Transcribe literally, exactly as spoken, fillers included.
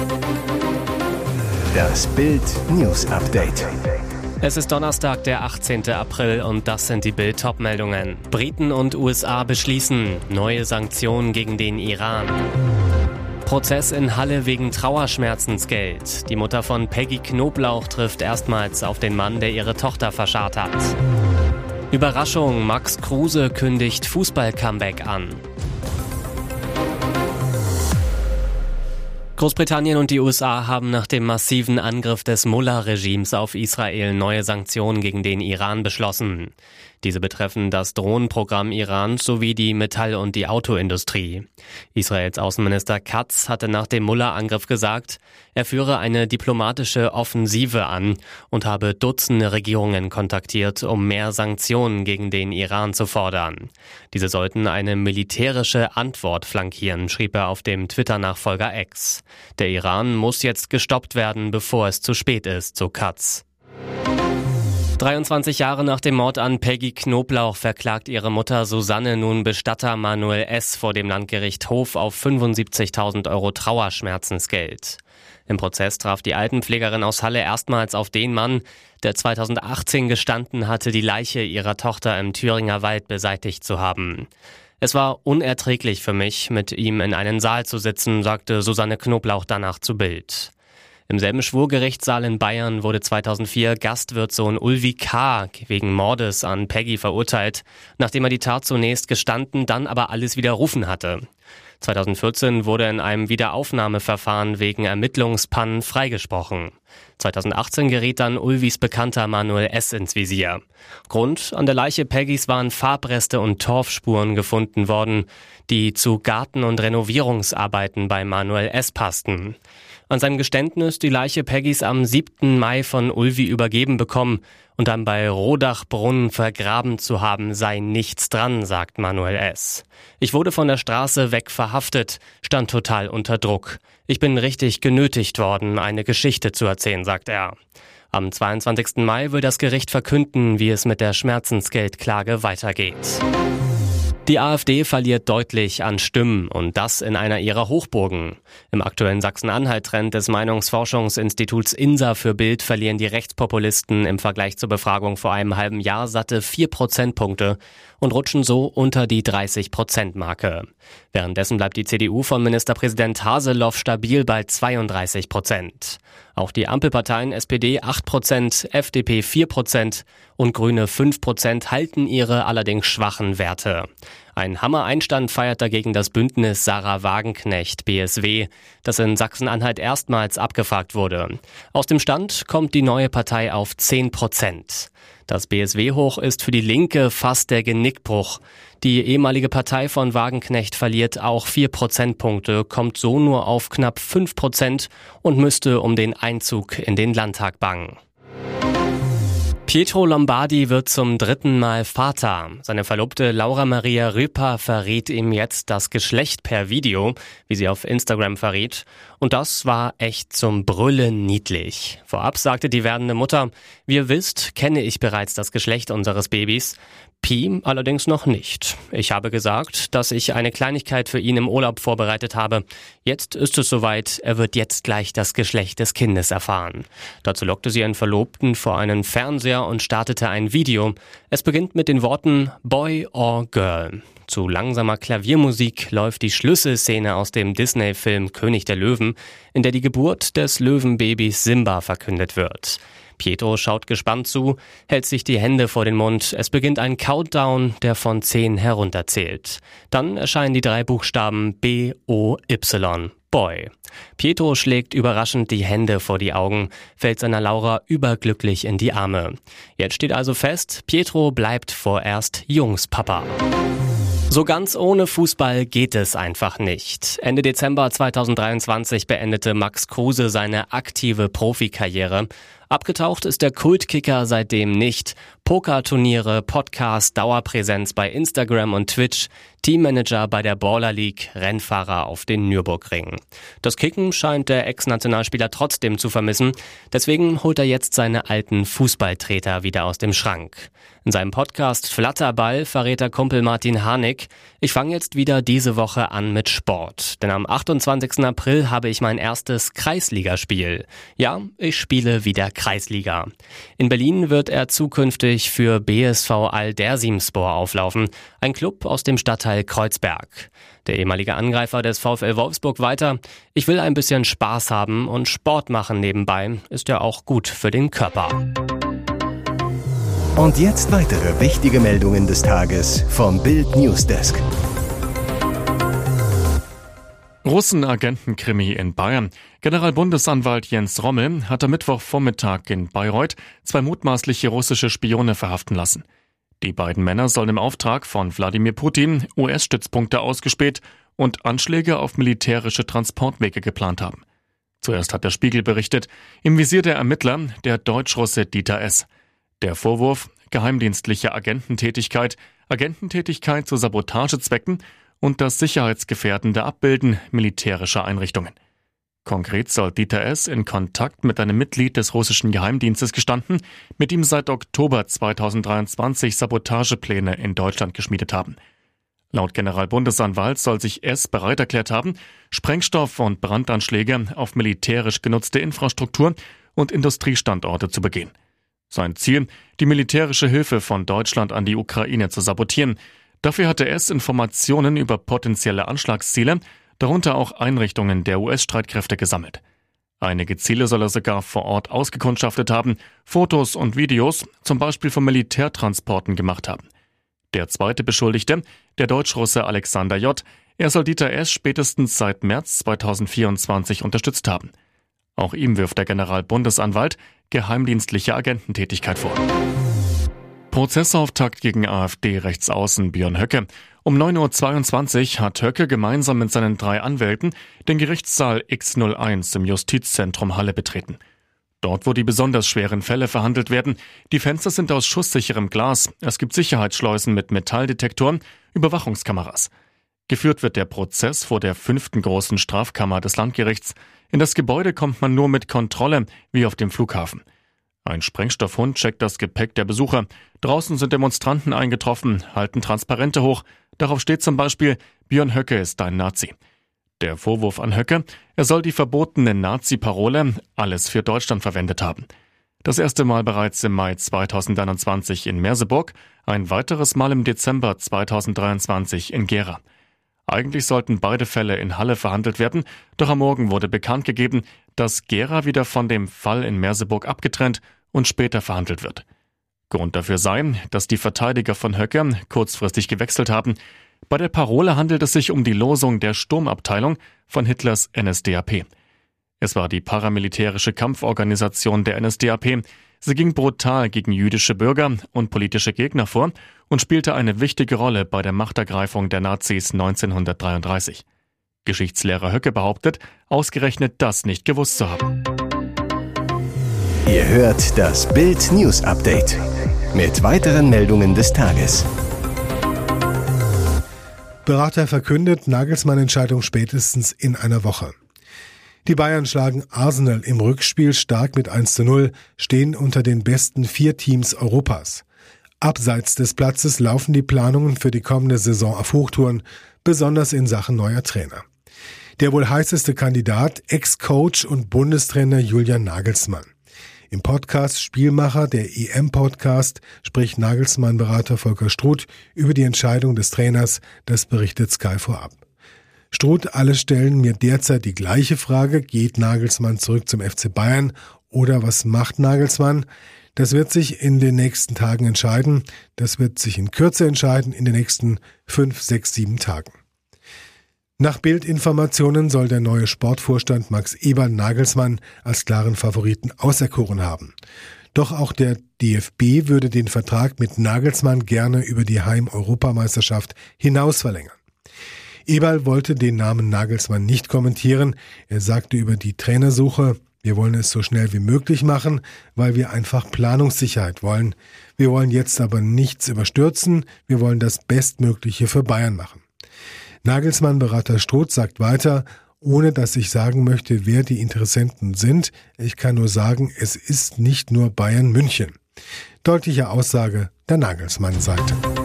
Das Bild News Update. Es ist Donnerstag, der achtzehnten April und das sind die Bild-Top-Meldungen. Briten und U S A beschließen neue Sanktionen gegen den Iran. Prozess in Halle wegen Trauerschmerzensgeld. Die Mutter von Peggy Knoblauch trifft erstmals auf den Mann, der ihre Tochter verscharrt hat. Überraschung, Max Kruse kündigt Fußball-Comeback an. Großbritannien und die U S A haben nach dem massiven Angriff des Mullah-Regimes auf Israel neue Sanktionen gegen den Iran beschlossen. Diese betreffen das Drohnenprogramm Irans sowie die Metall- und die Autoindustrie. Israels Außenminister Katz hatte nach dem Mullah-Angriff gesagt, er führe eine diplomatische Offensive an und habe Dutzende Regierungen kontaktiert, um mehr Sanktionen gegen den Iran zu fordern. Diese sollten eine militärische Antwort flankieren, schrieb er auf dem Twitter-Nachfolger X. Der Iran muss jetzt gestoppt werden, bevor es zu spät ist, so Katz. dreiundzwanzig Jahre nach dem Mord an Peggy Knoblauch verklagt ihre Mutter Susanne nun Bestatter Manuel S. vor dem Landgericht Hof auf fünfundsiebzigtausend Euro Trauerschmerzensgeld. Im Prozess traf die Altenpflegerin aus Halle erstmals auf den Mann, der zweitausendachtzehn gestanden hatte, die Leiche ihrer Tochter im Thüringer Wald beseitigt zu haben. Es war unerträglich für mich, mit ihm in einen Saal zu sitzen, sagte Susanne Knoblauch danach zu Bild. Im selben Schwurgerichtssaal in Bayern wurde zweitausendvier Gastwirtssohn Ulvi K. wegen Mordes an Peggy verurteilt, nachdem er die Tat zunächst gestanden, dann aber alles widerrufen hatte. zweitausendvierzehn wurde in einem Wiederaufnahmeverfahren wegen Ermittlungspannen freigesprochen. zweitausendachtzehn geriet dann Ulvis Bekannter Manuel S. ins Visier. Grund: an der Leiche Peggys waren Farbreste und Torfspuren gefunden worden, die zu Garten- und Renovierungsarbeiten bei Manuel S. passten. An seinem Geständnis, die Leiche Peggys am siebten Mai von Ulvi übergeben bekommen und dann bei Rodachbrunnen vergraben zu haben, sei nichts dran, sagt Manuel S. Ich wurde von der Straße weg verhaftet, stand total unter Druck. Ich bin richtig genötigt worden, eine Geschichte zu erzählen, sagt er. Am zweiundzwanzigsten Mai will das Gericht verkünden, wie es mit der Schmerzensgeldklage weitergeht. Die AfD verliert deutlich an Stimmen und das in einer ihrer Hochburgen. Im aktuellen Sachsen-Anhalt-Trend des Meinungsforschungsinstituts I N S A für Bild verlieren die Rechtspopulisten im Vergleich zur Befragung vor einem halben Jahr satte vier Prozentpunkte und rutschen so unter die dreißig Prozent Marke. Währenddessen bleibt die C D U von Ministerpräsident Haseloff stabil bei zweiunddreißig Prozent. Auch die Ampelparteien S P D acht Prozent, F D P vier Prozent und Grüne fünf Prozent halten ihre allerdings schwachen Werte. Ein Hammer-Einstand feiert dagegen das Bündnis Sarah Wagenknecht B S W, das in Sachsen-Anhalt erstmals abgefragt wurde. Aus dem Stand kommt die neue Partei auf zehn Prozent. Das B S W-Hoch ist für die Linke fast der Genickbruch. Die ehemalige Partei von Wagenknecht verliert auch vier Prozentpunkte, kommt so nur auf knapp fünf Prozent und müsste um den Einzug in den Landtag bangen. Pietro Lombardi wird zum dritten Mal Vater. Seine Verlobte Laura Maria Röper verrät ihm jetzt das Geschlecht per Video, wie sie auf Instagram verriet. Und das war echt zum Brüllen niedlich. Vorab sagte die werdende Mutter: Wie ihr wisst, kenne ich bereits das Geschlecht unseres Babys. Pi allerdings noch nicht. Ich habe gesagt, dass ich eine Kleinigkeit für ihn im Urlaub vorbereitet habe. Jetzt ist es soweit, er wird jetzt gleich das Geschlecht des Kindes erfahren. Dazu lockte sie ihren Verlobten vor einen Fernseher und startete ein Video. Es beginnt mit den Worten Boy or Girl. Zu langsamer Klaviermusik läuft die Schlüsselszene aus dem Disney-Film König der Löwen, in der die Geburt des Löwenbabys Simba verkündet wird. Pietro schaut gespannt zu, hält sich die Hände vor den Mund. Es beginnt ein Countdown, der von zehn herunterzählt. Dann erscheinen die drei Buchstaben B O Y. Boy. Pietro schlägt überraschend die Hände vor die Augen, fällt seiner Laura überglücklich in die Arme. Jetzt steht also fest, Pietro bleibt vorerst Jungspapa. So ganz ohne Fußball geht es einfach nicht. Ende Dezember zweitausenddreiundzwanzig beendete Max Kruse seine aktive Profikarriere. Abgetaucht ist der Kultkicker seitdem nicht. Pokerturniere, Podcast, Dauerpräsenz bei Instagram und Twitch, Teammanager bei der Baller League, Rennfahrer auf den Nürburgring. Das Kicken scheint der Ex-Nationalspieler trotzdem zu vermissen. Deswegen holt er jetzt seine alten Fußballtreter wieder aus dem Schrank. In seinem Podcast Flatterball verrät der Kumpel Martin Harnik: Ich fange jetzt wieder diese Woche an mit Sport. Denn am achtundzwanzigsten April habe ich mein erstes Kreisligaspiel. Ja, ich spiele wieder Kreisliga. In Berlin wird er zukünftig für B S V Al-Dersimspor auflaufen, ein Club aus dem Stadtteil Kreuzberg. Der ehemalige Angreifer des VfL Wolfsburg weiter: Ich will ein bisschen Spaß haben und Sport machen nebenbei, ist ja auch gut für den Körper. Und jetzt weitere wichtige Meldungen des Tages vom Bild Newsdesk. Russen-Agenten-Krimi in Bayern. Generalbundesanwalt Jens Rommel hat am Mittwochvormittag in Bayreuth zwei mutmaßliche russische Spione verhaften lassen. Die beiden Männer sollen im Auftrag von Wladimir Putin U S-Stützpunkte ausgespäht und Anschläge auf militärische Transportwege geplant haben. Zuerst hat der Spiegel berichtet, im Visier der Ermittler der Deutsch-Russe Dieter S. Der Vorwurf: geheimdienstliche Agententätigkeit, Agententätigkeit zu Sabotagezwecken und das sicherheitsgefährdende Abbilden militärischer Einrichtungen. Konkret soll Dieter S. in Kontakt mit einem Mitglied des russischen Geheimdienstes gestanden, mit ihm seit Oktober zweitausenddreiundzwanzig Sabotagepläne in Deutschland geschmiedet haben. Laut Generalbundesanwalt soll sich S. bereit erklärt haben, Sprengstoff- und Brandanschläge auf militärisch genutzte Infrastruktur und Industriestandorte zu begehen. Sein Ziel: die militärische Hilfe von Deutschland an die Ukraine zu sabotieren. Dafür hatte S. Informationen über potenzielle Anschlagsziele, darunter auch Einrichtungen der U S-Streitkräfte, gesammelt. Einige Ziele soll er sogar vor Ort ausgekundschaftet haben, Fotos und Videos, zum Beispiel von Militärtransporten, gemacht haben. Der zweite Beschuldigte, der Deutsch-Russe Alexander J., er soll Dieter S. spätestens seit März zweitausendvierundzwanzig unterstützt haben. Auch ihm wirft der Generalbundesanwalt geheimdienstliche Agententätigkeit vor. Prozessauftakt gegen AfD-Rechtsaußen Björn Höcke. Um neun Uhr zweiundzwanzig hat Höcke gemeinsam mit seinen drei Anwälten den Gerichtssaal X null eins im Justizzentrum Halle betreten. Dort, wo die besonders schweren Fälle verhandelt werden. Die Fenster sind aus schusssicherem Glas. Es gibt Sicherheitsschleusen mit Metalldetektoren, Überwachungskameras. Geführt wird der Prozess vor der fünften großen Strafkammer des Landgerichts. In das Gebäude kommt man nur mit Kontrolle, wie auf dem Flughafen. Ein Sprengstoffhund checkt das Gepäck der Besucher. Draußen sind Demonstranten eingetroffen, halten Transparente hoch. Darauf steht zum Beispiel: Björn Höcke ist ein Nazi. Der Vorwurf an Höcke: er soll die verbotene Nazi-Parole Alles für Deutschland verwendet haben. Das erste Mal bereits im Mai zweitausendeinundzwanzig in Merseburg, ein weiteres Mal im Dezember zweitausenddreiundzwanzig in Gera. Eigentlich sollten beide Fälle in Halle verhandelt werden, doch am Morgen wurde bekannt gegeben, dass Gera wieder von dem Fall in Merseburg abgetrennt und später verhandelt wird. Grund dafür sei, dass die Verteidiger von Höcke kurzfristig gewechselt haben. Bei der Parole handelt es sich um die Losung der Sturmabteilung von Hitlers N S D A P. Es war die paramilitärische Kampforganisation der N S D A P. Sie ging brutal gegen jüdische Bürger und politische Gegner vor und spielte eine wichtige Rolle bei der Machtergreifung der Nazis neunzehnhundertdreiunddreißig. Geschichtslehrer Höcke behauptet, ausgerechnet das nicht gewusst zu haben. Ihr hört das Bild News Update mit weiteren Meldungen des Tages. Berater verkündet, Nagelsmann-Entscheidung spätestens in einer Woche. Die Bayern schlagen Arsenal im Rückspiel stark mit eins zu null, stehen unter den besten vier Teams Europas. Abseits des Platzes laufen die Planungen für die kommende Saison auf Hochtouren, besonders in Sachen neuer Trainer. Der wohl heißeste Kandidat, Ex-Coach und Bundestrainer Julian Nagelsmann. Im Podcast Spielmacher, der E M-Podcast, spricht Nagelsmann-Berater Volker Struth über die Entscheidung des Trainers, das berichtet Sky vorab. Struth, alle stellen mir derzeit die gleiche Frage: Geht Nagelsmann zurück zum F C Bayern oder was macht Nagelsmann? Das wird sich in den nächsten Tagen entscheiden. Das wird sich in Kürze entscheiden, in den nächsten fünf, sechs, sieben Tagen. Nach Bildinformationen soll der neue Sportvorstand Max Eberl Nagelsmann als klaren Favoriten auserkoren haben. Doch auch der D F B würde den Vertrag mit Nagelsmann gerne über die Heim-Europameisterschaft hinaus verlängern. Eberl wollte den Namen Nagelsmann nicht kommentieren. Er sagte über die Trainersuche: Wir wollen es so schnell wie möglich machen, weil wir einfach Planungssicherheit wollen. Wir wollen jetzt aber nichts überstürzen, wir wollen das Bestmögliche für Bayern machen. Nagelsmann-Berater Struth sagt weiter, ohne dass ich sagen möchte, wer die Interessenten sind. Ich kann nur sagen, es ist nicht nur Bayern München. Deutliche Aussage der Nagelsmann-Seite.